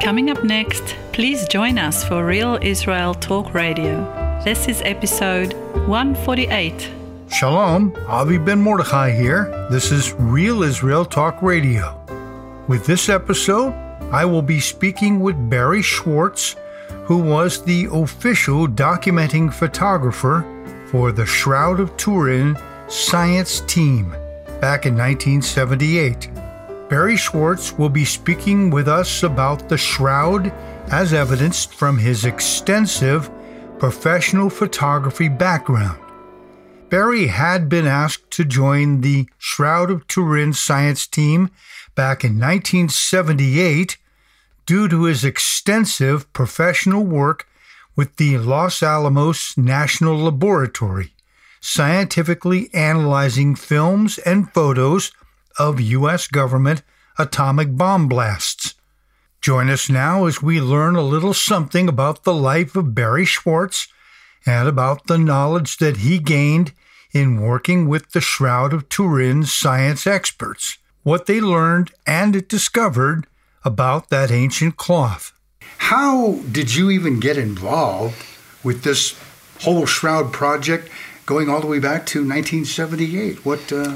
Coming up next, please join us for Real Israel Talk Radio. This is episode 148. Shalom, Avi Ben Mordechai here. This is Real Israel Talk Radio. With this episode, I will be speaking with Barry Schwartz, who was the official documenting photographer for the Shroud of Turin science team back in 1978. Barry Schwartz will be speaking with us about the Shroud as evidenced from his extensive professional photography background. Barry had been asked to join the Shroud of Turin science team back in 1978 due to his extensive professional work with the Los Alamos National Laboratory, scientifically analyzing films and photos of U.S. government atomic bomb blasts. Join us now as we learn a little something about the life of Barry Schwartz and about the knowledge that he gained in working with the Shroud of Turin science experts, what they learned and discovered about that ancient cloth. How did you even get involved with this whole Shroud project going all the way back to 1978?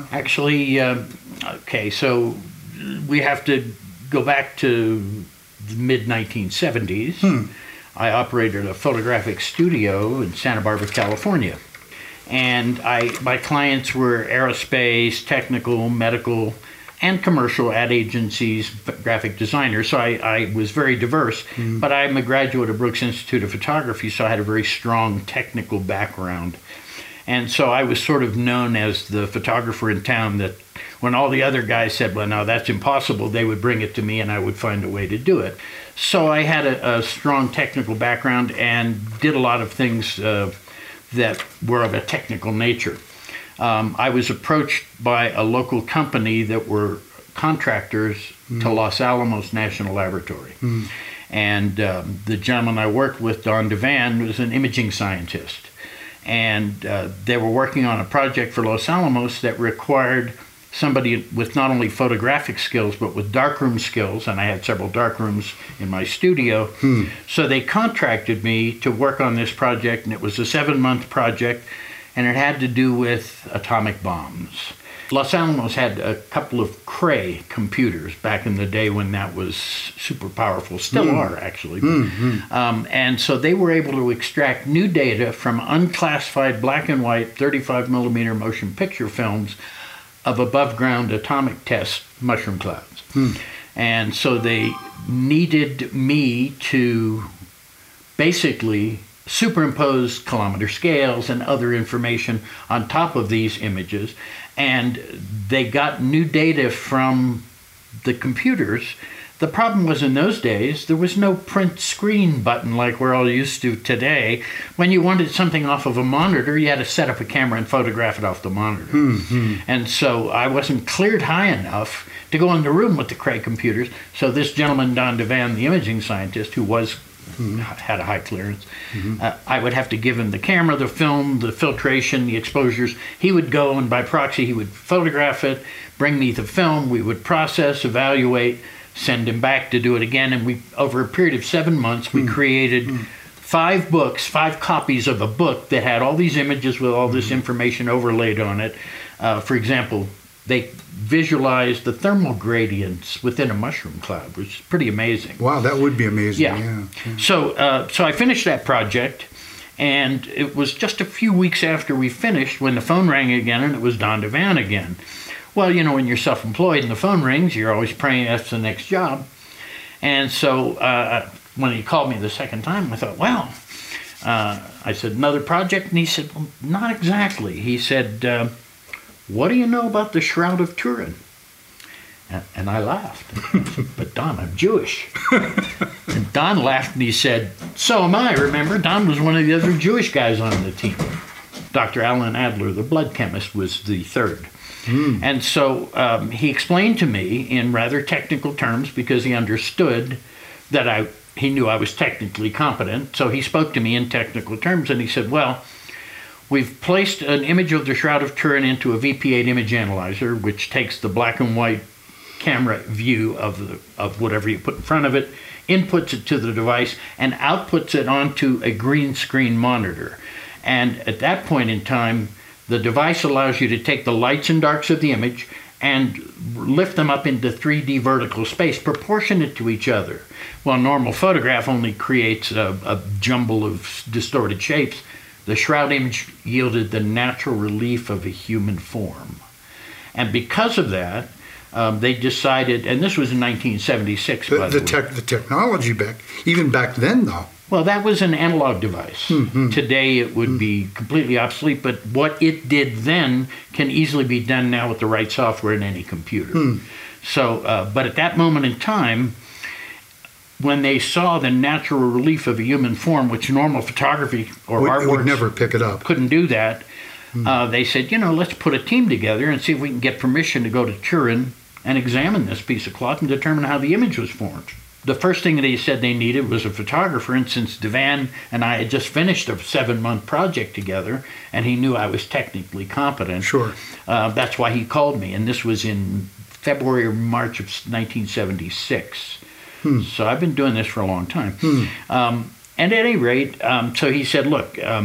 So we have to go back to the mid-1970s. I operated a photographic studio in Santa Barbara, California. And my clients were aerospace, technical, medical, and commercial ad agencies, graphic designers. So I was very diverse. But I'm a graduate of Brooks Institute of Photography, so I had a very strong technical background. And so I was sort of known as the photographer in town that when all the other guys said, well, no, that's impossible, they would bring it to me and I would find a way to do it. So I had a strong technical background and did a lot of things that were of a technical nature. I was approached by a local company that were contractors to Los Alamos National Laboratory. And the gentleman I worked with, Don Devan, was an imaging scientist. And they were working on a project for Los Alamos that required somebody with not only photographic skills, but with darkroom skills, and I had several darkrooms in my studio. So they contracted me to work on this project, and it was a 7-month project, and it had to do with atomic bombs. Los Alamos had a couple of Cray computers back in the day when that was super powerful, still are actually. And so they were able to extract new data from unclassified black and white 35 millimeter motion picture films of above ground atomic test mushroom clouds. And so they needed me to basically superimpose kilometer scales and other information on top of these images. And they got new data from the computers. The problem was in those days, there was no print screen button like we're all used to today. When you wanted something off of a monitor, you had to set up a camera and photograph it off the monitor. And so I wasn't cleared high enough to go in the room with the Cray computers. So this gentleman, Don Devan, the imaging scientist, who had a high clearance, I would have to give him the camera, the film, the filtration, the exposures. He would go and by proxy he would photograph it, bring me the film, we would process, evaluate, send him back to do it again, and we, over a period of 7 months, we created 5 books, 5 copies of a book that had all these images with all this information overlaid on it. For example, they visualized the thermal gradients within a mushroom cloud, which is pretty amazing. Wow, that would be amazing. Yeah. So I finished that project, and it was just a few weeks after we finished when the phone rang again, and it was Don Devan again. Well, you know, when you're self-employed and the phone rings, you're always praying that's the next job. And so when he called me the second time, I thought, well, I said, another project? And he said, well, not exactly. He said, what do you know about the Shroud of Turin? And I laughed. I said, but Don, I'm Jewish. And Don laughed and he said, so am I, remember? Don was one of the other Jewish guys on the team. Dr. Alan Adler, the blood chemist, was the third. And so he explained to me in rather technical terms, because he understood that he knew I was technically competent. So he spoke to me in technical terms, and he said, well, we've placed an image of the Shroud of Turin into a VP8 image analyzer, which takes the black and white camera view of whatever you put in front of it, inputs it to the device, and outputs it onto a green screen monitor. And at that point in time, the device allows you to take the lights and darks of the image and lift them up into 3D vertical space proportionate to each other. While normal photograph only creates a jumble of distorted shapes, the shroud image yielded the natural relief of a human form. And because of that, they decided, and this was in 1976, by the way. The technology even back then, though. Well, that was an analog device. Mm-hmm. Today it would be completely obsolete, but what it did then can easily be done now with the right software in any computer. So, but at that moment in time, when they saw the natural relief of a human form, which normal photography or artwork would never pick it up, couldn't do that, they said, let's put a team together and see if we can get permission to go to Turin and examine this piece of cloth and determine how the image was formed. The first thing they said they needed was a photographer, and since Devan and I had just finished a 7-month project together, and he knew I was technically competent, sure, that's why he called me, and this was in February or March of 1976. So I've been doing this for a long time. And at any rate, so he said, look, let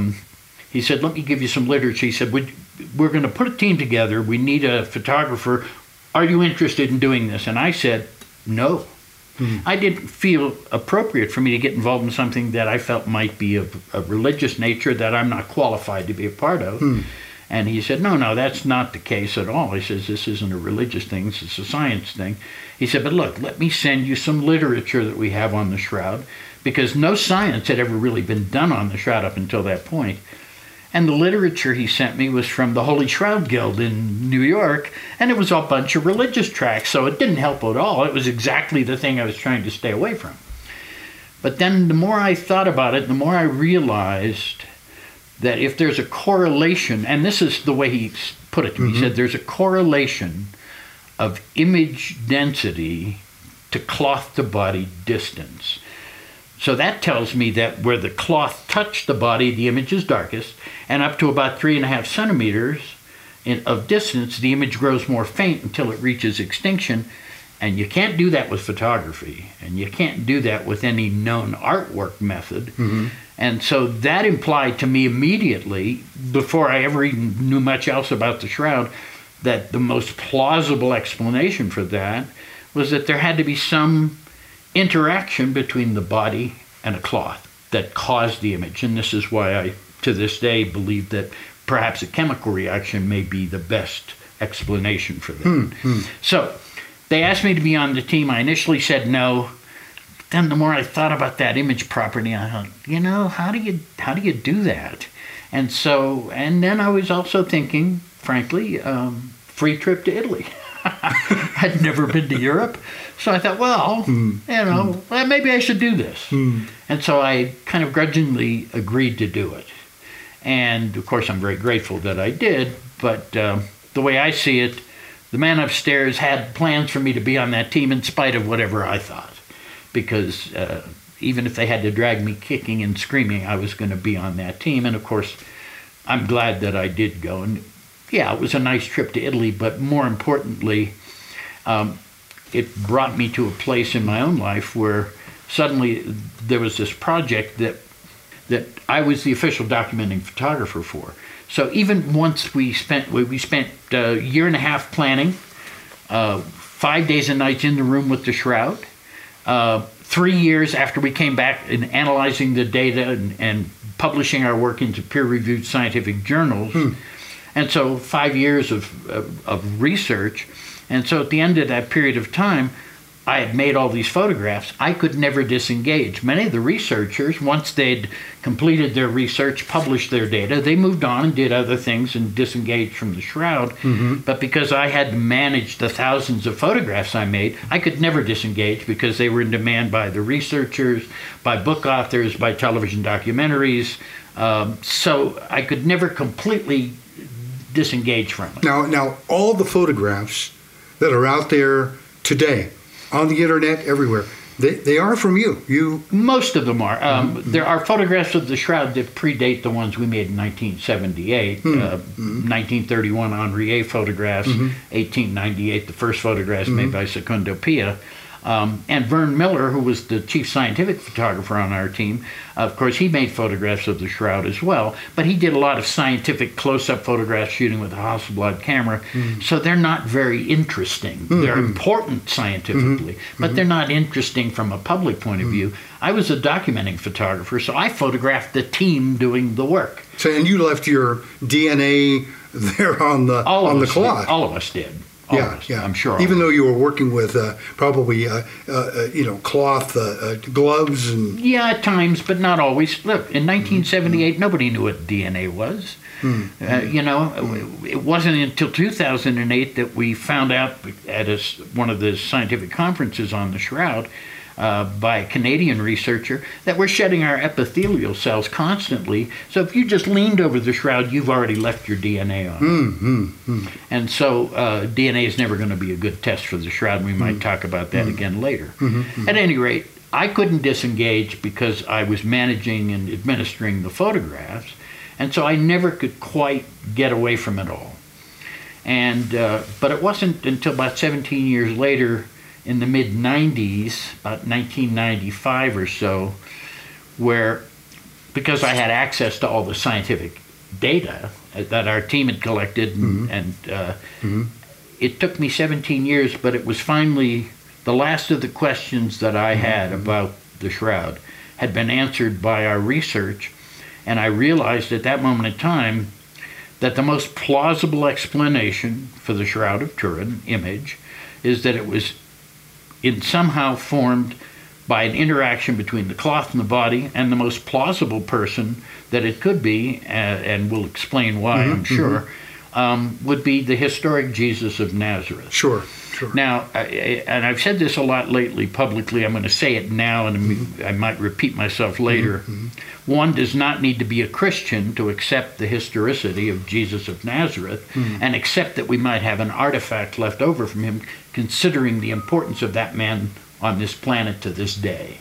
me give you some literature. He said, we're going to put a team together. We need a photographer. Are you interested in doing this? And I said, no. I didn't feel appropriate for me to get involved in something that I felt might be of a religious nature that I'm not qualified to be a part of. And he said, no, that's not the case at all. He says, this isn't a religious thing, this is a science thing. He said, but look, let me send you some literature that we have on the shroud, because no science had ever really been done on the shroud up until that point. And the literature he sent me was from the Holy Shroud Guild in New York, and it was a bunch of religious tracts, so it didn't help at all. It was exactly the thing I was trying to stay away from. But then the more I thought about it, the more I realized that if there's a correlation, and this is the way he put it to me, he said there's a correlation of image density to cloth to body distance. So that tells me that where the cloth touched the body, the image is darkest, and up to about 3.5 centimeters of distance, the image grows more faint until it reaches extinction. And you can't do that with photography, and you can't do that with any known artwork method. And so that implied to me immediately, before I ever even knew much else about the shroud, that the most plausible explanation for that was that there had to be some interaction between the body and a cloth that caused the image. And this is why I, to this day, believe that perhaps a chemical reaction may be the best explanation for that. So they asked me to be on the team. I initially said no. Then the more I thought about that image property, I thought, how do you do that? And then I was also thinking, frankly, free trip to Italy. I'd never been to Europe. So I thought, well, maybe I should do this. And so I kind of grudgingly agreed to do it. And of course, I'm very grateful that I did. But the way I see it, the man upstairs had plans for me to be on that team in spite of whatever I thought. Because even if they had to drag me kicking and screaming, I was going to be on that team. And of course, I'm glad that I did go. And yeah, it was a nice trip to Italy, but more importantly, it brought me to a place in my own life where suddenly there was this project that I was the official documenting photographer for. So even once we spent a year and a half planning, 5 days and nights in the room with the shroud, 3 years after we came back and analyzing the data and publishing our work into peer-reviewed scientific journals. And so 5 years of research. And so at the end of that period of time, I had made all these photographs. I could never disengage. Many of the researchers, once they'd completed their research, published their data, they moved on and did other things and disengaged from the shroud. But because I had to manage the thousands of photographs I made, I could never disengage because they were in demand by the researchers, by book authors, by television documentaries. So I could never completely disengage from it. Now, all the photographs that are out there today, on the internet, everywhere, They are from you. Most of them are. There are photographs of the shroud that predate the ones we made in 1978. 1931 Henriet photographs, 1898 the first photographs made by Secundo Pia. And Vern Miller, who was the chief scientific photographer on our team, of course, he made photographs of the shroud as well, but he did a lot of scientific close-up photographs shooting with a Hasselblad camera, so they're not very interesting. They're important scientifically, but they're not interesting from a public point of view. I was a documenting photographer, so I photographed the team doing the work. So, and you left your DNA there on the cloth. All of us did. Yeah, I'm sure. Even though you were working with probably cloth gloves and at times, but not always. Look, in 1978, nobody knew what DNA was. It wasn't until 2008 that we found out at one of the scientific conferences on the shroud by a Canadian researcher that we're shedding our epithelial cells constantly. So if you just leaned over the shroud, you've already left your DNA on it. And so DNA is never going to be a good test for the shroud. We might talk about that again later. At any rate, I couldn't disengage because I was managing and administering the photographs, and so I never could quite get away from it all. And but it wasn't until about 17 years later, in the mid-90s, about 1995 or so, where, because I had access to all the scientific data that our team had collected, it took me 17 years, but it was finally the last of the questions that I had about the shroud had been answered by our research, and I realized at that moment in time that the most plausible explanation for the Shroud of Turin image is that it was somehow formed by an interaction between the cloth and the body, and the most plausible person that it could be, and we'll explain why, I'm sure, would be the historic Jesus of Nazareth. Sure. Now, and I've said this a lot lately publicly, I'm going to say it now, and I might repeat myself later. One does not need to be a Christian to accept the historicity of Jesus of Nazareth and accept that we might have an artifact left over from him, considering the importance of that man on this planet to this day.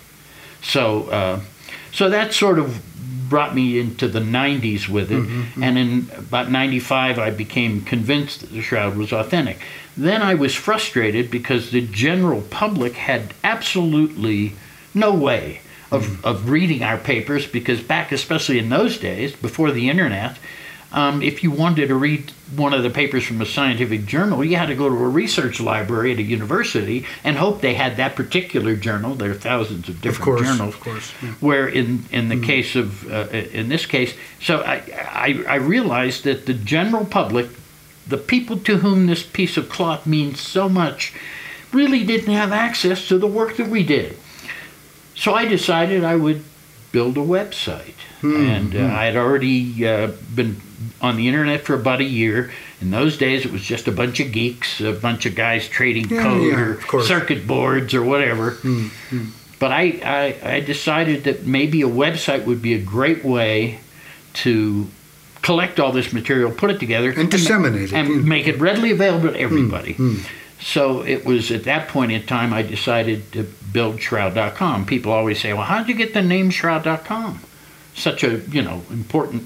So that sort of brought me into the 90s with it, and in about 95 I became convinced that the shroud was authentic. Then I was frustrated because the general public had absolutely no way of reading our papers, because back, especially in those days, before the internet, if you wanted to read one of the papers from a scientific journal, you had to go to a research library at a university and hope they had that particular journal. There are thousands of different journals. Of course. Where in the case of, in this case, so I realized that the general public, the people to whom this piece of cloth means so much, really didn't have access to the work that we did. So I decided I would build a website. And I had already been on the internet for about a year. In those days, it was just a bunch of geeks, a bunch of guys trading code or circuit boards or whatever. But I decided that maybe a website would be a great way to collect all this material, put it together, and disseminate it, and make it readily available to everybody. So it was at that point in time I decided to build Shroud.com. People always say, well, how did you get the name Shroud.com? Such a, important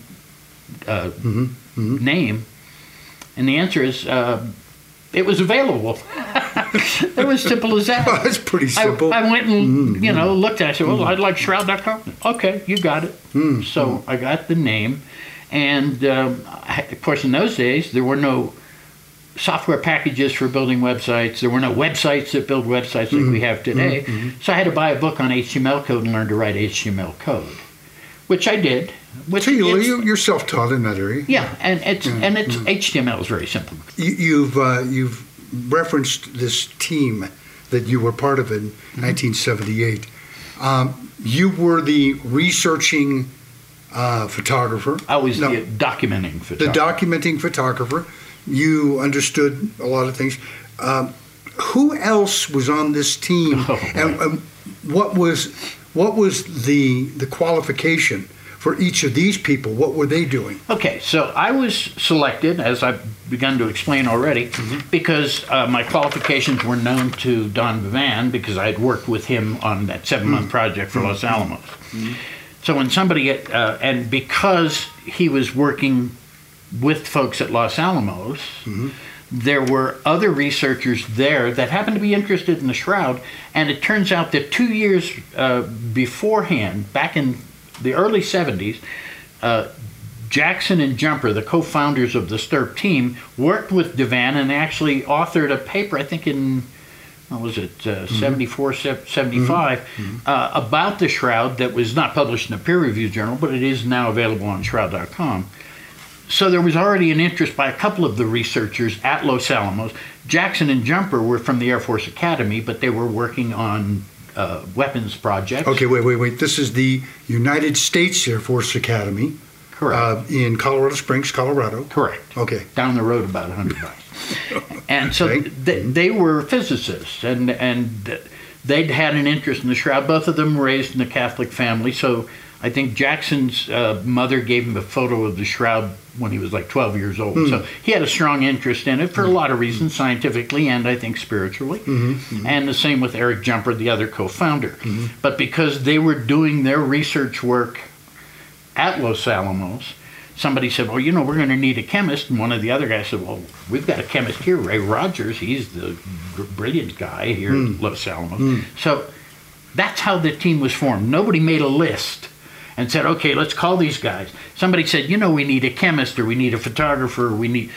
name. And the answer is, it was available. It was simple as that. Well, it's pretty simple. I went and, looked at it. I said, well, I'd like Shroud.com. Okay, you got it. So I got the name. And, of course, in those days, there were no software packages for building websites. There were no websites that build websites like we have today. So I had to buy a book on HTML code and learn to write HTML code, which I did. So you're self-taught in that area. Yeah, and HTML is very simple. You've referenced this team that you were part of in 1978. You were the researching photographer. I was the documenting photographer. The documenting photographer. You understood a lot of things. Who else was on this team, and what was the qualification for each of these people? What were they doing? Okay, so I was selected, as I've begun to explain already, because my qualifications were known to Don Bevan, because I had worked with him on that 7-month project for Los Alamos. So when somebody, and because he was working with folks at Los Alamos, there were other researchers there that happened to be interested in the shroud, and it turns out that 2 years beforehand, back in the early 70s, Jackson and Jumper, the co-founders of the STURP team, worked with Devan and actually authored a paper, I think in, what was it, 74, 75, about the shroud that was not published in a peer-reviewed journal, but it is now available on shroud.com. So there was already an interest by a couple of the researchers at Los Alamos. Jackson and Jumper were from the Air Force Academy, but they were working on weapons projects. Okay, wait. This is the United States Air Force Academy. Correct. In Colorado Springs, Colorado. Correct. Okay. Down the road about 100 miles. And so they were physicists, and they'd had an interest in the shroud. Both of them were raised in a Catholic family, so I think Jackson's mother gave him a photo of the shroud when he was like 12 years old. So he had a strong interest in it for a lot of reasons, scientifically and I think spiritually. And the same with Eric Jumper, the other co-founder. But because they were doing their research work at Los Alamos, somebody said, well, we're going to need a chemist. And one of the other guys said, well, we've got a chemist here, Ray Rogers. He's the brilliant guy here at Los Alamos. So that's how the team was formed. Nobody made a list and said, okay, let's call these guys. Somebody said, we need a chemist, or we need a photographer,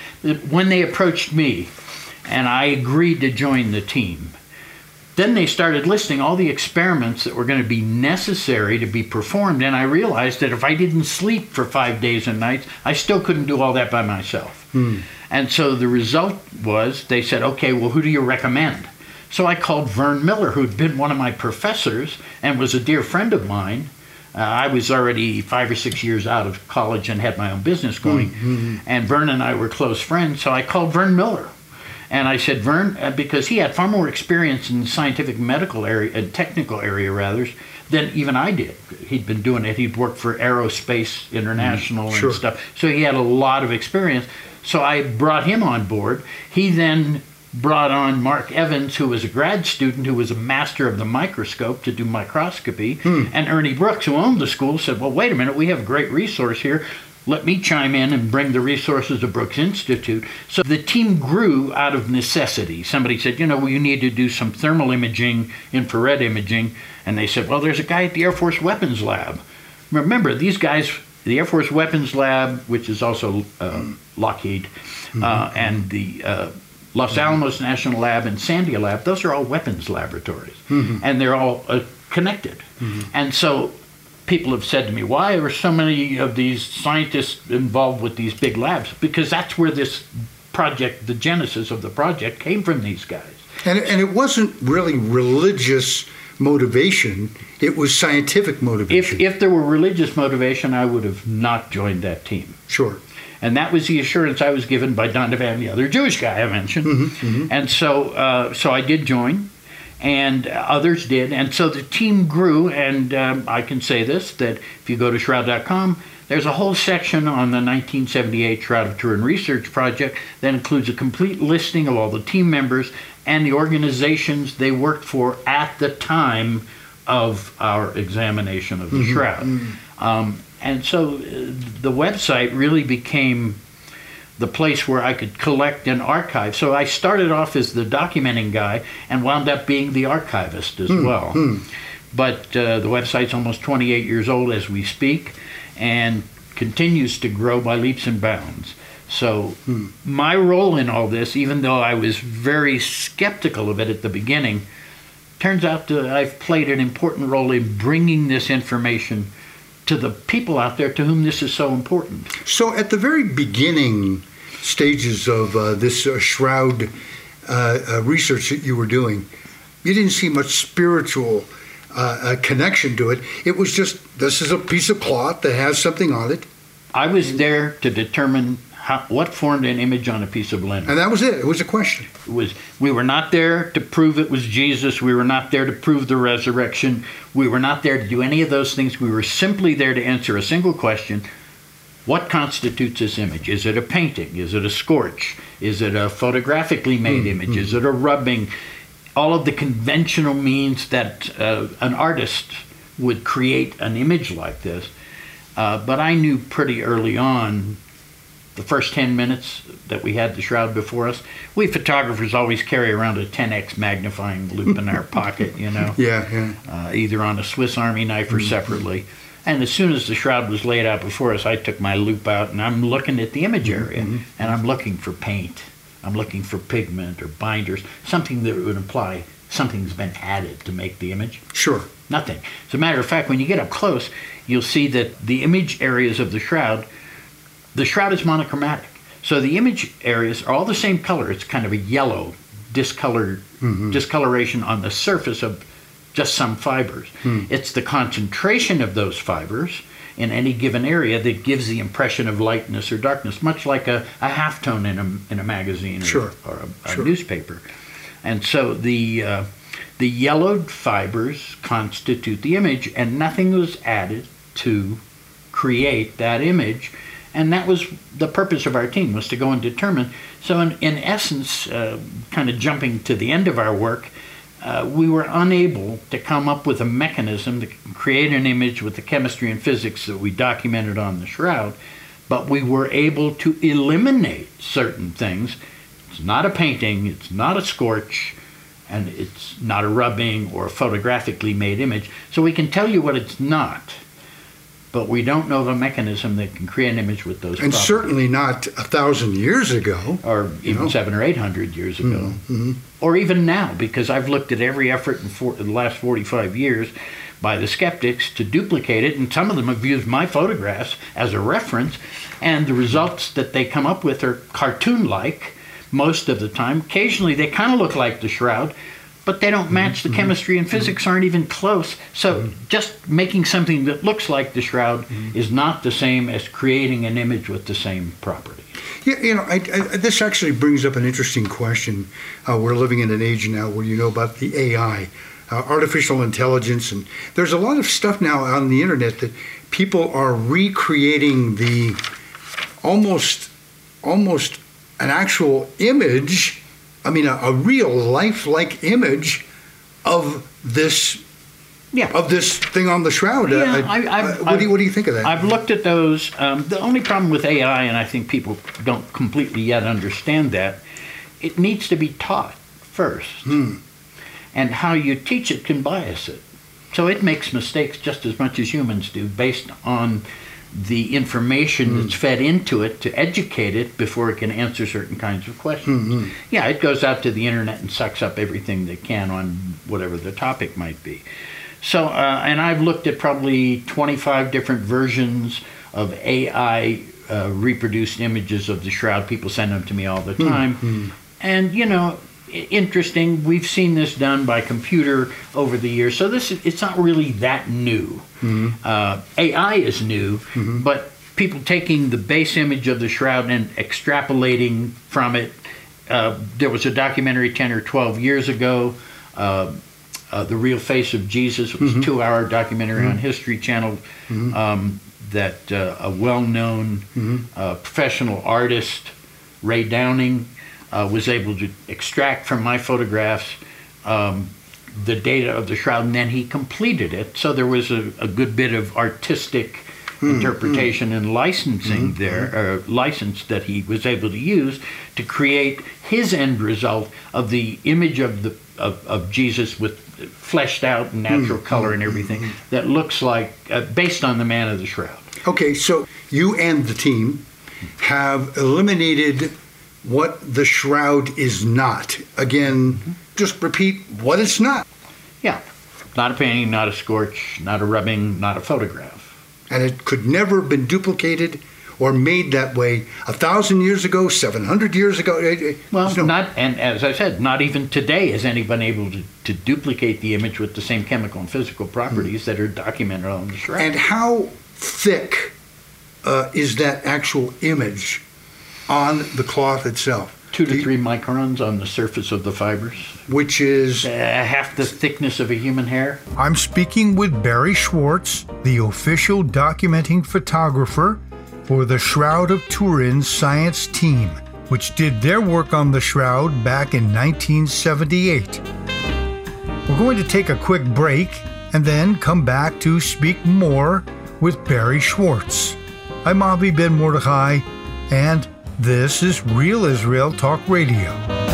when they approached me, and I agreed to join the team, then they started listing all the experiments that were going to be necessary to be performed, and I realized that if I didn't sleep for 5 days and nights, I still couldn't do all that by myself. And so the result was, they said, okay, well, who do you recommend? So I called Vern Miller, who'd been one of my professors and was a dear friend of mine. I was already 5 or 6 years out of college and had my own business going. And Vern and I were close friends, so I called Vern Miller. And I said, Vern, because he had far more experience in the scientific medical area, and technical area rather, than even I did. He'd been doing it. He'd worked for Aerospace International and stuff. So he had a lot of experience. So I brought him on board. He then brought on Mark Evans, who was a grad student who was a master of the microscope to do microscopy, and Ernie Brooks, who owned the school, said, well, wait a minute, we have a great resource here. Let me chime in and bring the resources of Brooks Institute. So the team grew out of necessity. Somebody said, you need to do some thermal imaging, infrared imaging, and they said, well, there's a guy at the Air Force Weapons Lab. Remember, these guys, the Air Force Weapons Lab, which is also Lockheed, and the Los Alamos National Lab and Sandia Lab, those are all weapons laboratories, and they're all connected. And so people have said to me, why are so many of these scientists involved with these big labs? Because that's where this project, the genesis of the project, came from these guys. And it wasn't really religious motivation, it was scientific motivation. If there were religious motivation, I would have not joined that team. Sure. And that was the assurance I was given by Don Devan, the other Jewish guy I mentioned. And so I did join, and others did. And so the team grew, and I can say this, that if you go to shroud.com, there's a whole section on the 1978 Shroud of Turin Research Project that includes a complete listing of all the team members and the organizations they worked for at the time of our examination of the shroud. And so the website really became the place where I could collect and archive. So I started off as the documenting guy and wound up being the archivist as well. But the website's almost 28 years old as we speak and continues to grow by leaps and bounds. So my role in all this, even though I was very skeptical of it at the beginning, turns out that I've played an important role in bringing this information to the people out there to whom this is so important. So at the very beginning stages of this shroud research that you were doing, you didn't see much spiritual connection to it. It was just, this is a piece of cloth that has something on it. I was there to determine what formed an image on a piece of linen? And that was it. It was a question. We were not there to prove it was Jesus. We were not there to prove the resurrection. We were not there to do any of those things. We were simply there to answer a single question. What constitutes this image? Is it a painting? Is it a scorch? Is it a photographically made image? Is it a rubbing? All of the conventional means that an artist would create an image like this. But I knew pretty early on, the first 10 minutes that we had the shroud before us, we photographers always carry around a 10x magnifying loupe in our pocket, you know. Yeah. Either on a Swiss Army knife or separately. And as soon as the shroud was laid out before us, I took my loupe out and I'm looking at the image area, and I'm looking for paint. I'm looking for pigment or binders, something that would imply something's been added to make the image. Sure. Nothing. As a matter of fact, when you get up close, you'll see that the image areas of the shroud is monochromatic. So the image areas are all the same color. It's kind of a yellow discoloration on the surface of just some fibers. It's the concentration of those fibers in any given area that gives the impression of lightness or darkness, much like a halftone in a magazine or a newspaper. And so the yellowed fibers constitute the image, and nothing was added to create that image. And that was the purpose of our team, was to go and determine. So in essence, kind of jumping to the end of our work, we were unable to come up with a mechanism to create an image with the chemistry and physics that we documented on the shroud, but we were able to eliminate certain things. It's not a painting, it's not a scorch, and it's not a rubbing or a photographically made image. So we can tell you what it's not, but we don't know the mechanism that can create an image with those and properties. Certainly not 1,000 years ago. Or even 700 or 800 years ago. Or even now, because I've looked at every effort in the last 45 years by the skeptics to duplicate it, and some of them have used my photographs as a reference, and the results that they come up with are cartoon-like most of the time. Occasionally they kind of look like the shroud, but they don't match. The chemistry and physics aren't even close. So just making something that looks like the shroud is not the same as creating an image with the same property. Yeah, you know, this actually brings up an interesting question. We're living in an age now where you know about the AI, artificial intelligence, and there's a lot of stuff now on the internet that people are recreating the almost an actual image. I mean, a real lifelike image of this thing on the shroud. Yeah, what do you think of that? I've looked at those. The only problem with AI, and I think people don't completely yet understand that, it needs to be taught first. And how you teach it can bias it. So it makes mistakes just as much as humans do based on the information that's fed into it to educate it before it can answer certain kinds of questions. Yeah, it goes out to the internet and sucks up everything they can on whatever the topic might be. So, and I've looked at probably 25 different versions of AI reproduced images of the shroud. People send them to me all the time. And, you know, interesting, we've seen this done by computer over the years, so it's not really that new. AI is new, but people taking the base image of the shroud and extrapolating from it. There was a documentary 10 or 12 years ago, The Real Face of Jesus. It was a 2-hour documentary on History Channel that a well-known professional artist, Ray Downing, was able to extract from my photographs the data of the shroud, and then he completed it. So there was a good bit of artistic interpretation and licensing there, license that he was able to use to create his end result of the image of Jesus with fleshed out and natural color and everything that looks like, based on the man of the shroud. Okay, so you and the team have eliminated what the shroud is not. Again, just repeat what it's not. Yeah, not a painting, not a scorch, not a rubbing, not a photograph. And it could never have been duplicated or made that way 1,000 years ago, 700 years ago. Well, not, and as I said, not even today has anyone able to duplicate the image with the same chemical and physical properties that are documented on the shroud. And how thick is that actual image? on the cloth itself. 2 to 3 microns on the surface of the fibers. Which is? Half the thickness of a human hair. I'm speaking with Barry Schwartz, the official documenting photographer for the Shroud of Turin science team, which did their work on the shroud back in 1978. We're going to take a quick break and then come back to speak more with Barry Schwartz. I'm Avi Ben Mordechai, and this is Real Israel Talk Radio.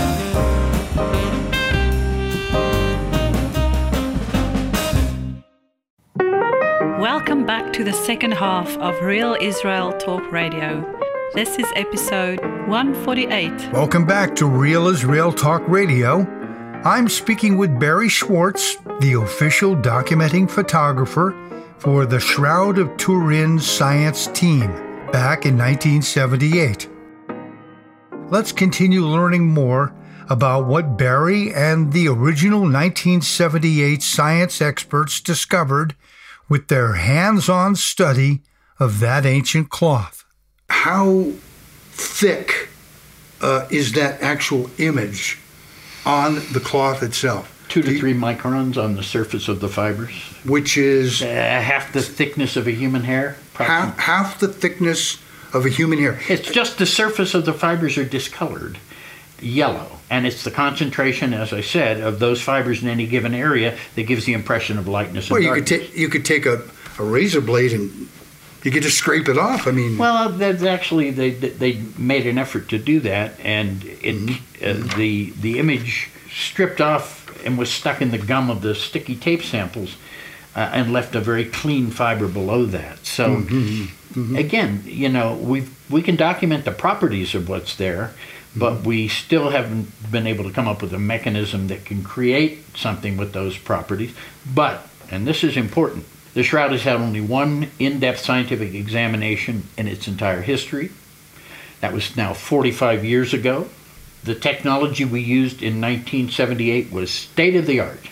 Welcome back to the second half of Real Israel Talk Radio. This is episode 148. Welcome back to Real Israel Talk Radio. I'm speaking with Barry Schwartz, the official documenting photographer for the Shroud of Turin science team back in 1978. Let's continue learning more about what Barry and the original 1978 science experts discovered with their hands-on study of that ancient cloth. How thick is that actual image on the cloth itself? 2 to 3 microns on the surface of the fibers. Which is? Half the thickness of a human hair. Half the thickness of a human hair. It's just the surface of the fibers are discolored yellow. And it's the concentration, as I said, of those fibers in any given area that gives the impression of lightness and darkness. You could take a razor blade and you could just scrape it off. I mean, well, that's actually they made an effort to do that, and the image stripped off and was stuck in the gum of the sticky tape samples, and left a very clean fiber below that. So, again, you know, we can document the properties of what's there, but we still haven't been able to come up with a mechanism that can create something with those properties. But, and this is important, the shroud has had only one in-depth scientific examination in its entire history. That was now 45 years ago. The technology we used in 1978 was state-of-the-art.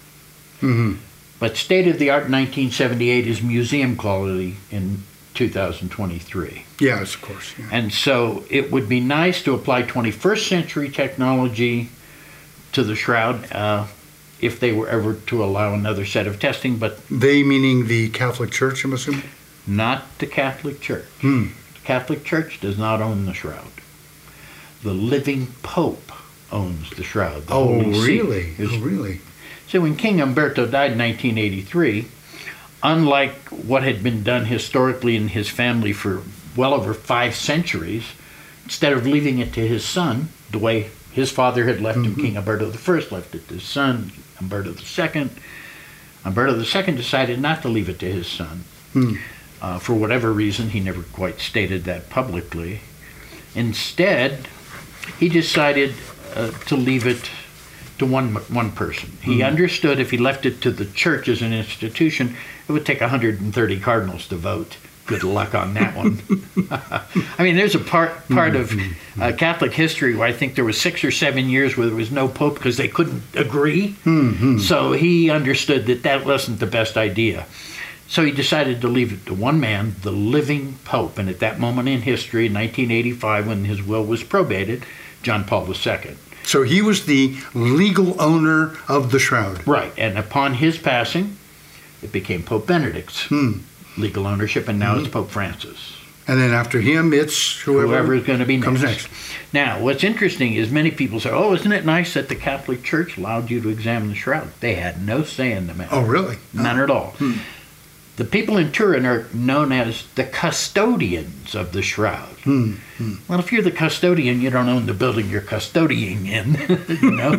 But state-of-the-art in 1978 is museum quality in 2023. Yes, of course. Yeah. And so it would be nice to apply 21st century technology to the shroud if they were ever to allow another set of testing. But they meaning the Catholic Church, I'm assuming? Not the Catholic Church. The Catholic Church does not own the shroud. The living Pope owns the shroud. The Holy really? See. Oh, really? So when King Umberto died in 1983, unlike what had been done historically in his family for well over 5 centuries, instead of leaving it to his son, the way his father had left him, King Umberto I left it to his son, Umberto II. Umberto II decided not to leave it to his son. For whatever reason, he never quite stated that publicly. Instead, he decided to leave it to one person. He understood if he left it to the church as an institution, it would take 130 cardinals to vote. Good luck on that one. I mean, there's a part of Catholic history where I think there was 6 or 7 years where there was no pope because they couldn't agree. So he understood that wasn't the best idea. So he decided to leave it to one man, the living pope. And at that moment in history, in 1985, when his will was probated, John Paul II. So he was the legal owner of the shroud. Right. And upon his passing, it became Pope Benedict's legal ownership, and now it's Pope Francis. And then after him, it's whoever is going to be comes next. Now, what's interesting is many people say, oh, isn't it nice that the Catholic Church allowed you to examine the shroud? They had no say in the matter. Oh, really? None at all. The people in Turin are known as the custodians of the shroud. Well, if you're the custodian, you don't own the building you're custodying in, you know.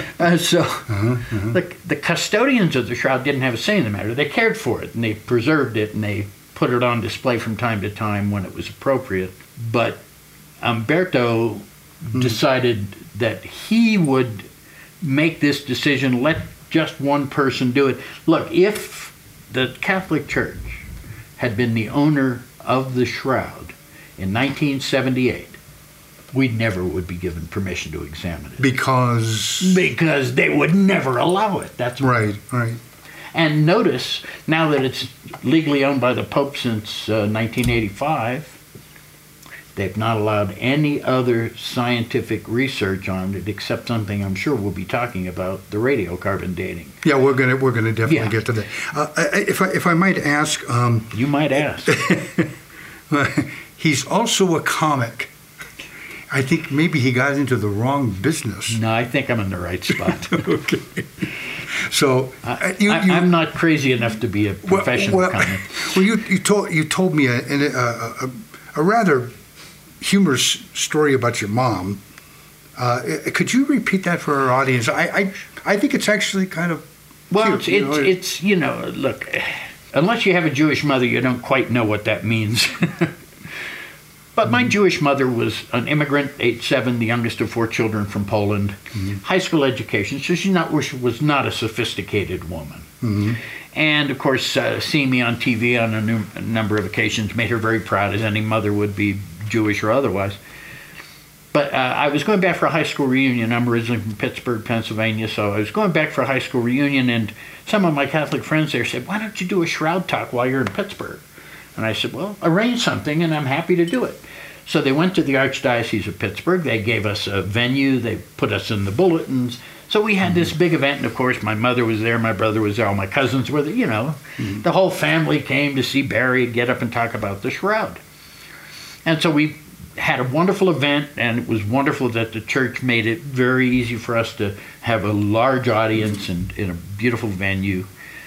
The custodians of the shroud didn't have a say in the matter. They cared for it, and they preserved it, and they put it on display from time to time when it was appropriate. But Umberto decided that he would make this decision, let just one person do it. Look, if the Catholic Church had been the owner of the shroud in 1978, we never would be given permission to examine it. Because they would never allow it. That's right. And notice, now that it's legally owned by the Pope since 1985, They've not allowed any other scientific research on it except something I'm sure we'll be talking about, the radiocarbon dating. Yeah, we're gonna definitely get to that. If I might ask, you might ask. He's also a comic. I think maybe he got into the wrong business. No, I think I'm in the right spot. Okay. So I'm not crazy enough to be a professional comic. Well, you told me a rather humorous story about your mom. Could you repeat that for our audience? I think it's actually kind of cute, it's look, unless you have a Jewish mother, you don't quite know what that means. But my Jewish mother was an immigrant, age 7, the youngest of 4 children from Poland, high school education, so she was not a sophisticated woman. Mm-hmm. And, of course, seeing me on TV on a number of occasions made her very proud, as any mother would be, Jewish or otherwise. But I was going back for a high school reunion. I'm originally from Pittsburgh, Pennsylvania, so I was going back for a high school reunion, and some of my Catholic friends there said, "Why don't you do a shroud talk while you're in Pittsburgh?" And I said, "Well, arrange something, and I'm happy to do it." So they went to the Archdiocese of Pittsburgh. They gave us a venue. They put us in the bulletins. So we had this big event, and of course my mother was there, my brother was there, all my cousins were there, The whole family came to see Barry and get up and talk about the shroud. And so we had a wonderful event, and it was wonderful that the church made it very easy for us to have a large audience and in a beautiful venue.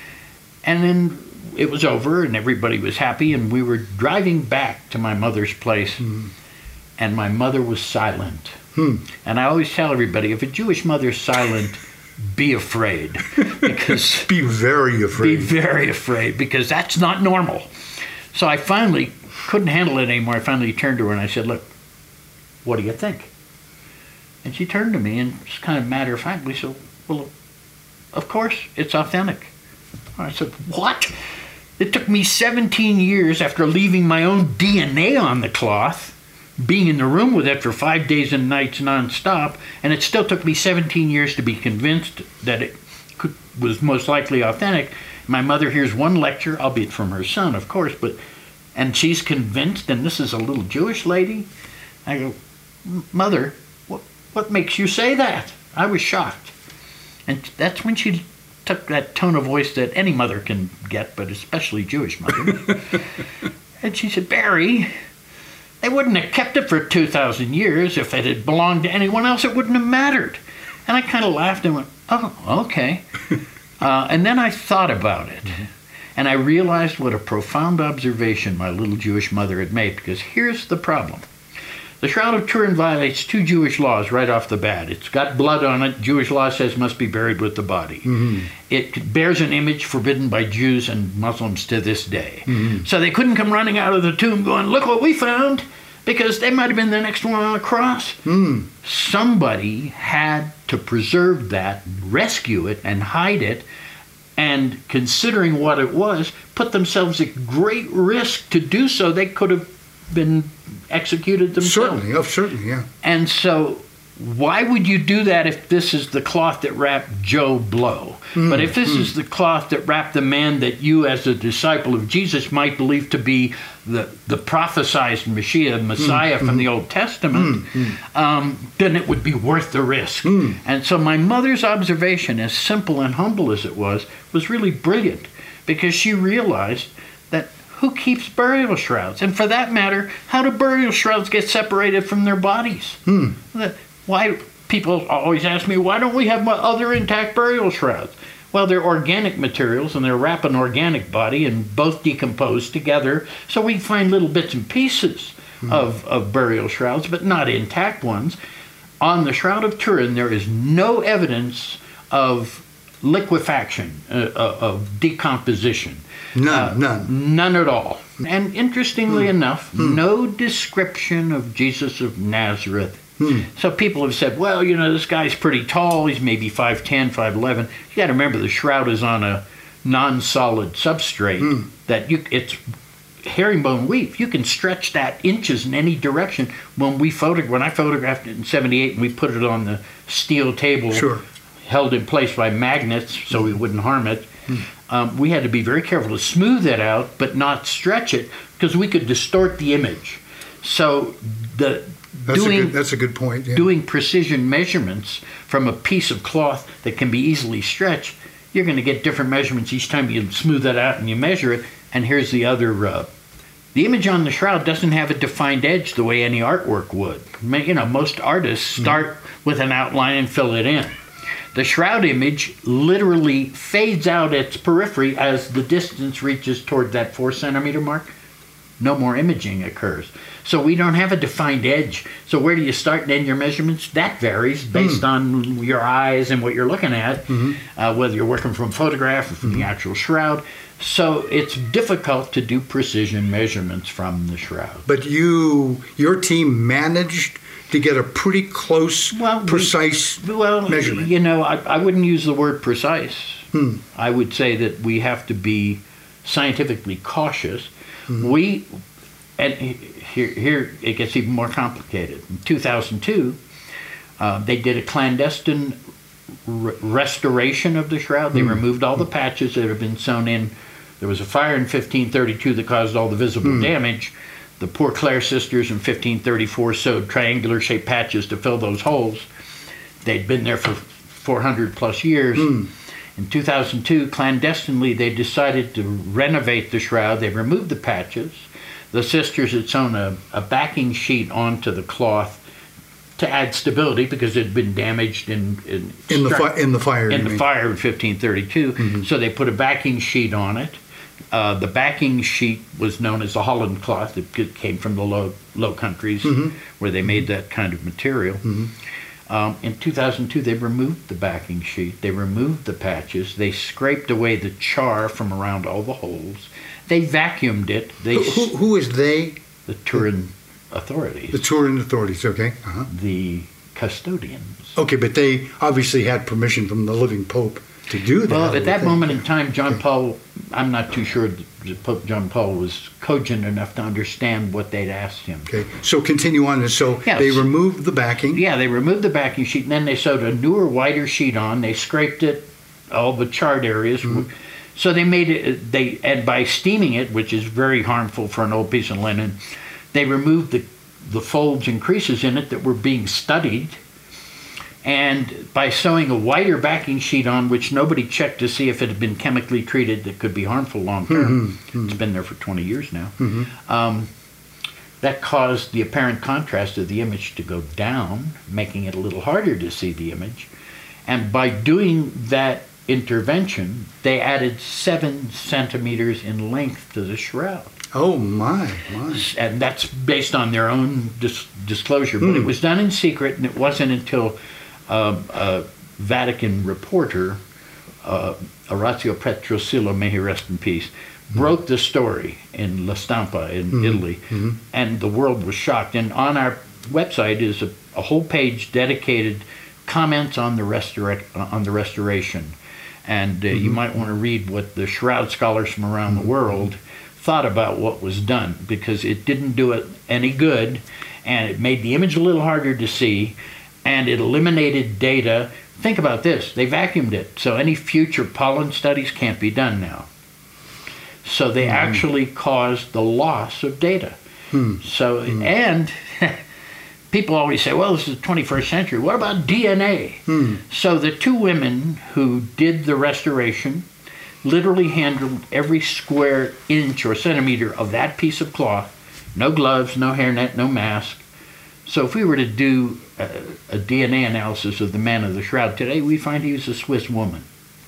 And then it was over, and everybody was happy, and we were driving back to my mother's place, and my mother was silent. And I always tell everybody, if a Jewish mother's silent, be afraid. Because be very afraid. Be very afraid, because that's not normal. So I finally couldn't handle it anymore. I finally turned to her and I said, "Look, what do you think?" And she turned to me and just kind of matter-of-factly said, "Well, of course, it's authentic." I said, "What? It took me 17 years after leaving my own DNA on the cloth, being in the room with it for 5 days and nights nonstop, and it still took me 17 years to be convinced that it was most likely authentic. My mother hears one lecture, albeit from her son, of course, and she's convinced, and this is a little Jewish lady?" I go, "Mother, what makes you say that?" I was shocked. And that's when she took that tone of voice that any mother can get, but especially Jewish mother. And she said, "Barry, they wouldn't have kept it for 2,000 years. If it had belonged to anyone else, it wouldn't have mattered." And I kind of laughed and went, "Oh, okay." And then I thought about it. And I realized what a profound observation my little Jewish mother had made, because here's the problem. The Shroud of Turin violates 2 Jewish laws right off the bat. It's got blood on it. Jewish law says must be buried with the body. It bears an image forbidden by Jews and Muslims to this day. So they couldn't come running out of the tomb going, "Look what we found," because they might have been the next one on the cross. Somebody had to preserve that, rescue it, and hide it, and considering what it was, put themselves at great risk to do so. They could have been executed themselves. Certainly, yeah. And so why would you do that if this is the cloth that wrapped Joe Blow? But if this is the cloth that wrapped the man that you as a disciple of Jesus might believe to be the prophesied Messiah from the Old Testament, then it would be worth the risk. And so my mother's observation, as simple and humble as it was really brilliant, because she realized that who keeps burial shrouds? And for that matter, how do burial shrouds get separated from their bodies? Why people always ask me, why don't we have other intact burial shrouds? Well, they're organic materials, and they're wrapped an organic body and both decompose together. So we find little bits and pieces of burial shrouds, but not intact ones. On the Shroud of Turin, there is no evidence of liquefaction, of decomposition. None at all. And interestingly enough, no description of Jesus of Nazareth. So people have said, well, this guy's pretty tall. He's maybe 5'10", 5'11". You got to remember the shroud is on a non-solid substrate that it's herringbone weave. You can stretch that inches in any direction. When I photographed it in '78 and we put it on the steel table, held in place by magnets so we wouldn't harm it, we had to be very careful to smooth that out but not stretch it, because we could distort the image. So that's a good point. Yeah. Doing precision measurements from a piece of cloth that can be easily stretched, you're going to get different measurements each time you smooth that out and you measure it. And here's the other rub. The image on the shroud doesn't have a defined edge the way any artwork would. Most artists start with an outline and fill it in. The shroud image literally fades out its periphery as the distance reaches toward that 4 centimeter mark. No more imaging occurs. So we don't have a defined edge. So where do you start and end your measurements? That varies based on your eyes and what you're looking at, whether you're working from photograph or from the actual shroud. So it's difficult to do precision measurements from the shroud. But your team managed to get a pretty close, precise measurement. I wouldn't use the word precise. I would say that we have to be scientifically cautious. And here it gets even more complicated. In 2002, they did a clandestine restoration of the shroud. They removed all the patches that had been sewn in. There was a fire in 1532 that caused all the visible damage. The poor Clare sisters in 1534 sewed triangular-shaped patches to fill those holes. They'd been there for 400 plus years. In 2002, clandestinely, they decided to renovate the shroud. They removed the patches. The sisters had sewn a backing sheet onto the cloth to add stability because it had been damaged in the fire in 1532. So they put a backing sheet on it. The backing sheet was known as the Holland cloth. It came from the Low Countries where they made that kind of material. In 2002, they removed the backing sheet. They removed the patches. They scraped away the char from around all the holes. They vacuumed it. Who is they? The Turin authorities. The Turin authorities, okay. The custodians. Okay, but they obviously had permission from the living Pope to do that. Well, at that moment in time, John Paul, I'm not too sure that Pope John Paul was cogent enough to understand what they'd asked him. Okay, so continue on. So they removed the backing. Yeah, they removed the backing sheet, and then they sewed a newer, wider sheet on. They scraped it, all the charred areas. So they made it, and by steaming it, which is very harmful for an old piece of linen, they removed the folds and creases in it that were being studied. And by sewing a wider backing sheet on, which nobody checked to see if it had been chemically treated that could be harmful long term, it's been there for 20 years now, that caused the apparent contrast of the image to go down, making it a little harder to see the image. And by doing that intervention, they added 7 centimeters in length to the shroud. Oh, my. And that's based on their own disclosure. But it was done in secret, and it wasn't until a Vatican reporter, Orazio Petrosillo, may he rest in peace, broke the story in La Stampa in Italy, and the world was shocked. And on our website is a whole page dedicated comments on the restoration. And you might want to read what the shroud scholars from around the world thought about what was done, because it didn't do it any good, and it made the image a little harder to see, and it eliminated data. Think about this. They vacuumed it, so any future pollen studies can't be done now. So they actually caused the loss of data. So, and people always say, well, this is the 21st century. What about DNA? So the 2 women who did the restoration literally handled every square inch or centimeter of that piece of cloth. No gloves, no hairnet, no mask. So if we were to do a DNA analysis of the man of the shroud today, we find he was a Swiss woman.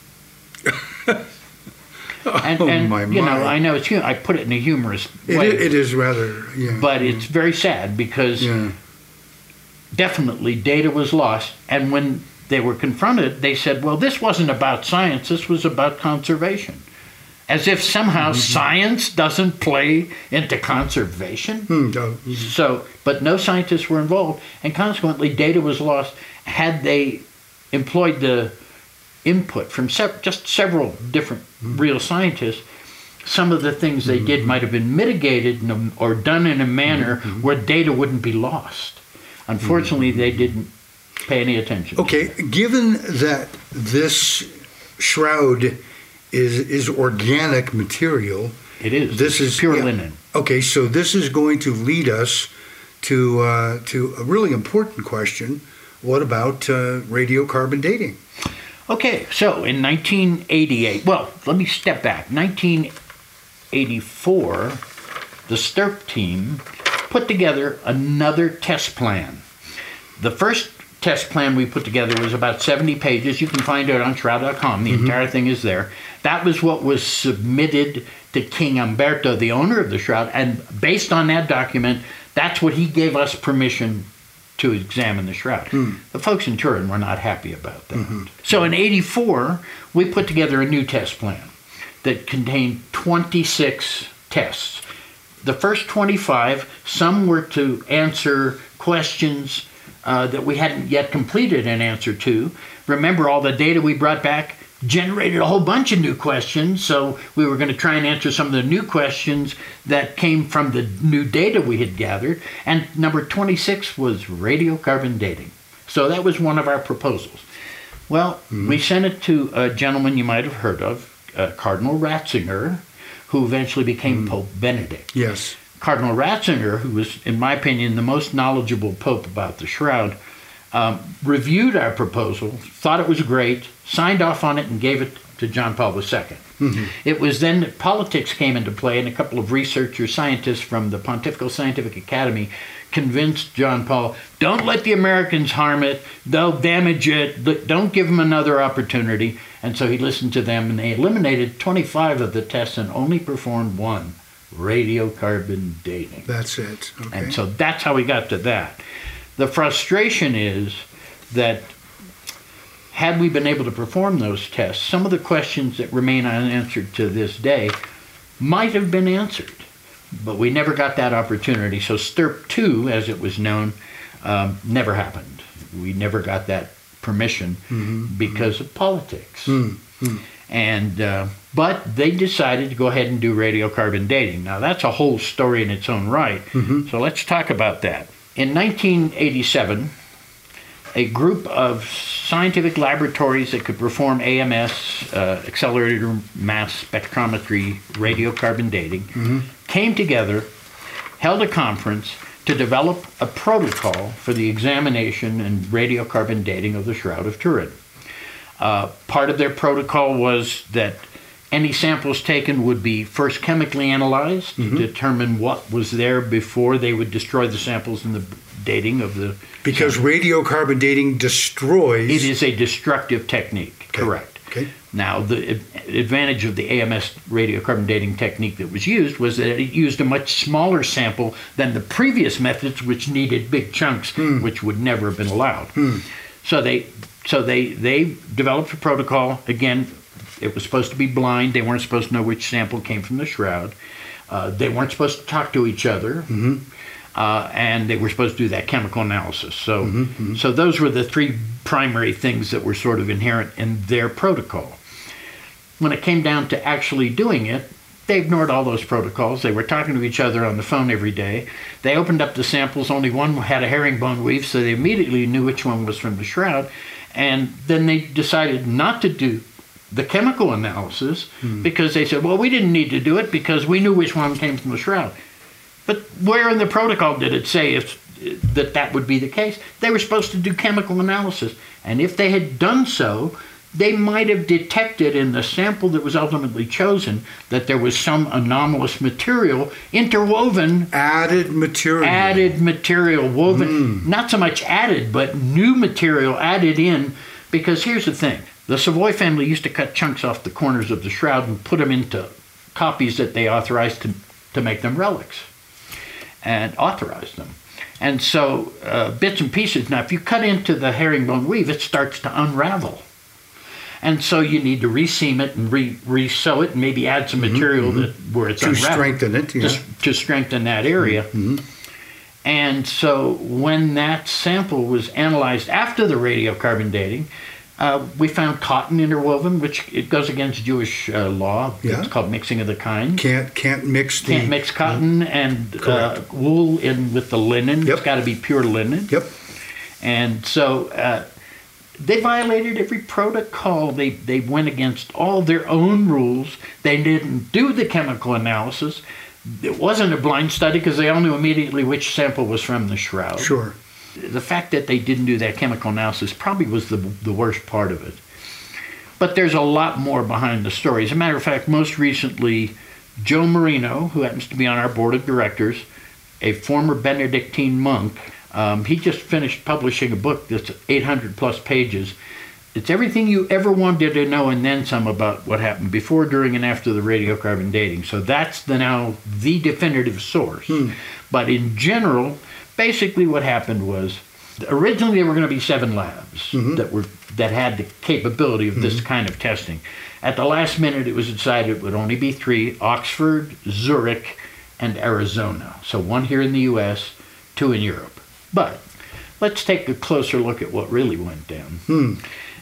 And I know it's I put it in a humorous way. It is rather, but it's very sad because definitely data was lost. And when they were confronted, they said, well, this wasn't about science, this was about conservation. As if somehow science doesn't play into conservation. So, but no scientists were involved, and consequently data was lost. Had they employed the input from just several different real scientists, some of the things they did might have been mitigated or done in a manner where data wouldn't be lost. Unfortunately, they didn't pay any attention. Okay, given that this shroud is organic material. It is. This is pure linen. Okay, so this is going to lead us to a really important question. What about radiocarbon dating? Okay, so in 1988, well, let me step back. 1984, the STIRP team put together another test plan. The first test plan we put together was about 70 pages. You can find it on shroud.com. The entire thing is there. That was what was submitted to King Umberto, the owner of the Shroud, and based on that document, that's what he gave us permission to examine the Shroud. The folks in Turin were not happy about that. So in 84, we put together a new test plan that contained 26 tests. The first 25, some were to answer questions that we hadn't yet completed an answer to. Remember, all the data we brought back generated a whole bunch of new questions, so we were going to try and answer some of the new questions that came from the new data we had gathered. And number 26 was radiocarbon dating. So that was one of our proposals. Well, we sent it to a gentleman you might have heard of, Cardinal Ratzinger, who eventually became Pope Benedict. Yes. Cardinal Ratzinger, who was, in my opinion, the most knowledgeable pope about the Shroud, reviewed our proposal, thought it was great, signed off on it, and gave it to John Paul II. It was then that politics came into play, and a couple of researchers, scientists from the Pontifical Scientific Academy convinced John Paul, don't let the Americans harm it, they'll damage it, don't give them another opportunity. And so he listened to them, and they eliminated 25 of the tests and only performed one, radiocarbon dating. That's it. Okay. And so that's how we got to that. The frustration is that had we been able to perform those tests, some of the questions that remain unanswered to this day might have been answered, but we never got that opportunity. So STIRP 2, as it was known, never happened. We never got that permission because of politics. And but they decided to go ahead and do radiocarbon dating. Now that's a whole story in its own right. So let's talk about that. In 1987, a group of scientific laboratories that could perform AMS, accelerated mass spectrometry, radiocarbon dating, came together, held a conference to develop a protocol for the examination and radiocarbon dating of the Shroud of Turin. Part of their protocol was that any samples taken would be first chemically analyzed to determine what was there before they would destroy the samples in the dating of the... Because radiocarbon dating destroys... It is a destructive technique, correct. Okay. Now, the advantage of the AMS radiocarbon dating technique that was used was that it used a much smaller sample than the previous methods, which needed big chunks, which would never have been allowed. So they developed a protocol. Again, it was supposed to be blind. They weren't supposed to know which sample came from the Shroud. They weren't supposed to talk to each other. And they were supposed to do that chemical analysis. So those were the three primary things that were sort of inherent in their protocol. When it came down to actually doing it, they ignored all those protocols. They were talking to each other on the phone every day. They opened up the samples. Only one had a herringbone weave, so they immediately knew which one was from the Shroud. And then they decided not to do the chemical analysis because they said, well, we didn't need to do it because we knew which one came from the Shroud. But where in the protocol did it say that would be the case? They were supposed to do chemical analysis. And if they had done so, they might have detected in the sample that was ultimately chosen that there was some anomalous material interwoven. Added material woven. Not so much added, but new material added in. Because here's the thing. The Savoy family used to cut chunks off the corners of the Shroud and put them into copies that they authorized to make them relics. And authorized them. And so bits and pieces. Now, if you cut into the herringbone weave, it starts to unravel. And so you need to reseam it and re-sew it and maybe add some material where it's unraveled. To strengthen it, yeah. To strengthen that area. And so when that sample was analyzed after the radiocarbon dating, we found cotton interwoven, which it goes against Jewish law. Yeah. It's called mixing of the kind. Can't mix cotton and wool in with the linen. Yep. It's got to be pure linen. Yep. And so they violated every protocol. They went against all their own rules. They didn't do the chemical analysis. It wasn't a blind study because they all knew immediately which sample was from the shroud. Sure. The fact that they didn't do that chemical analysis probably was the worst part of it. But there's a lot more behind the story. As a matter of fact, most recently, Joe Marino, who happens to be on our board of directors, a former Benedictine monk, he just finished publishing a book that's 800 plus pages. It's everything you ever wanted to know and then some about what happened before, during, and after the radiocarbon dating. So that's now the definitive source. But in general, basically what happened was, originally there were going to be 7 labs that had the capability of this kind of testing. At the last minute, it was decided it would only be 3: Oxford, Zurich, and Arizona. So 1 here in the U.S., 2 in Europe. But let's take a closer look at what really went down.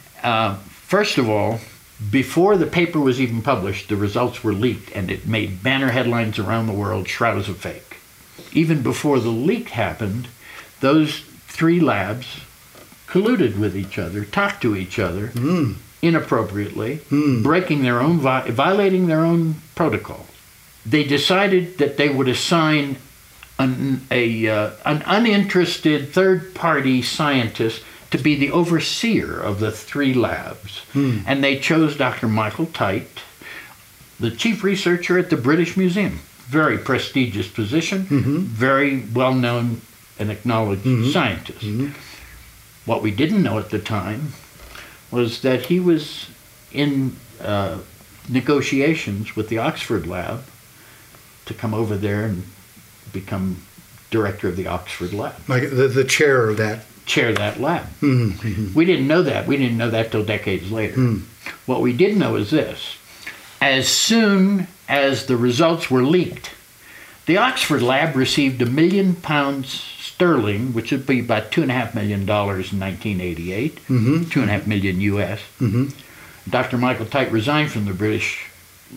First of all, before the paper was even published, the results were leaked, and it made banner headlines around the world, "Shroud is a fake." Even before the leak happened, those 3 labs colluded with each other, talked to each other inappropriately, breaking their own, violating their own protocols. They decided that they would assign an uninterested third-party scientist to be the overseer of the 3 labs. And they chose Dr. Michael Tite, the chief researcher at the British Museum. Very prestigious position, very well-known and acknowledged scientist. What we didn't know at the time was that he was in negotiations with the Oxford lab to come over there and become director of the Oxford lab. Like the chair of that. Chair that lab. We didn't know that. We didn't know that till decades later. What we did know is this. As soon as the results were leaked, the Oxford lab received £1 million sterling, which would be about $2.5 million in 1988, 2.5 million US. Dr. Michael Tite resigned from the British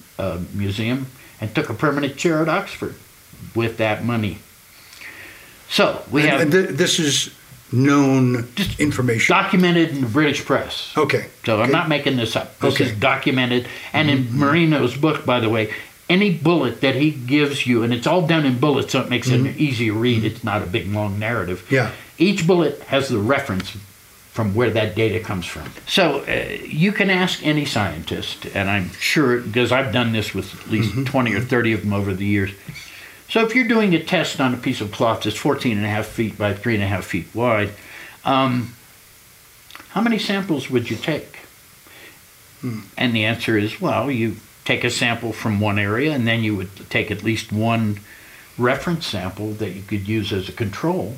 Museum and took a permanent chair at Oxford with that money. So we have... And this is known information. Documented in the British press. Okay. So I'm not making this up. This is documented. And in Marino's book, by the way, any bullet that he gives you, and it's all done in bullets, so it makes it an easy read. It's not a big, long narrative. Yeah. Each bullet has the reference from where that data comes from. So you can ask any scientist, and I'm sure, because I've done this with at least 20 or 30 of them over the years. So if you're doing a test on a piece of cloth that's 14.5 feet by 3.5 feet wide, how many samples would you take? And the answer is, well, you take a sample from one area, and then you would take at least one reference sample that you could use as a control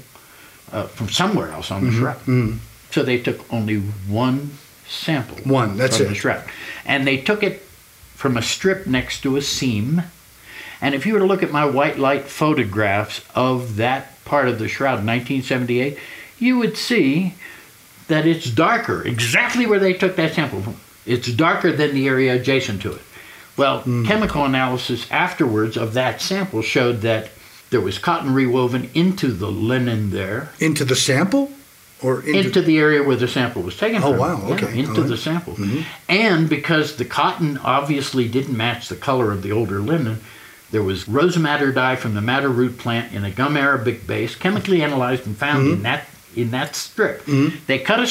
from somewhere else on the shroud. So they took only one sample. One, that's from it. The shroud. And they took it from a strip next to a seam. And if you were to look at my white light photographs of that part of the shroud in 1978, you would see that it's darker, exactly where they took that sample from. It's darker than the area adjacent to it. Well, chemical analysis afterwards of that sample showed that there was cotton rewoven into the linen there. Into the sample? Or into the area where the sample was taken from. Oh, wow, okay. Into the sample. And because the cotton obviously didn't match the color of the older linen, there was rose madder dye from the madder root plant in a gum arabic base, chemically analyzed and found in that strip. They cut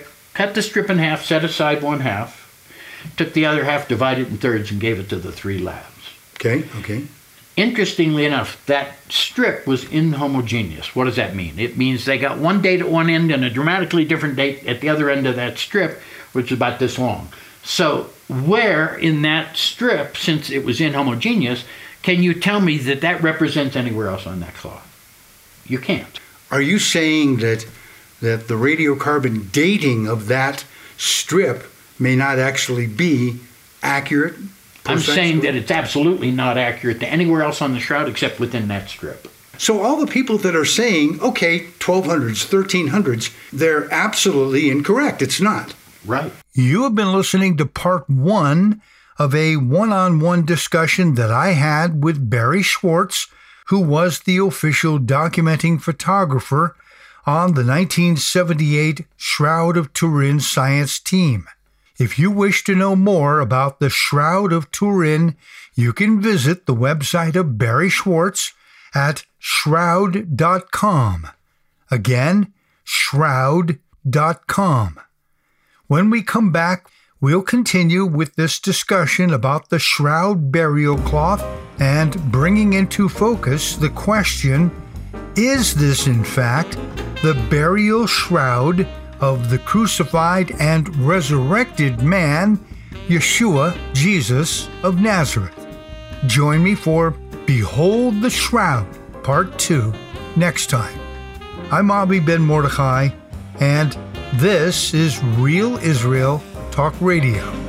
the strip in half, set aside one half, took the other half, divided it in thirds, and gave it to the 3 labs. Okay. Interestingly enough, that strip was inhomogeneous. What does that mean? It means they got one date at one end and a dramatically different date at the other end of that strip, which is about this long. So where in that strip, since it was inhomogeneous, can you tell me that that represents anywhere else on that cloth? You can't. Are you saying that the radiocarbon dating of that strip may not actually be accurate? I'm saying that it's absolutely not accurate to anywhere else on the shroud except within that strip. So all the people that are saying, okay, 1200s, 1300s, they're absolutely incorrect. It's not. Right. You have been listening to part 1 of a one-on-one discussion that I had with Barry Schwartz, who was the official documenting photographer on the 1978 Shroud of Turin science team. If you wish to know more about the Shroud of Turin, you can visit the website of Barry Schwartz at shroud.com. Again, shroud.com. When we come back, we'll continue with this discussion about the shroud burial cloth and bringing into focus the question, is this in fact the burial shroud of the crucified and resurrected man, Yeshua, Jesus of Nazareth? Join me for Behold the Shroud, Part 2, next time. I'm Avi Ben Mordechai, and this is Real Israel Talk Radio.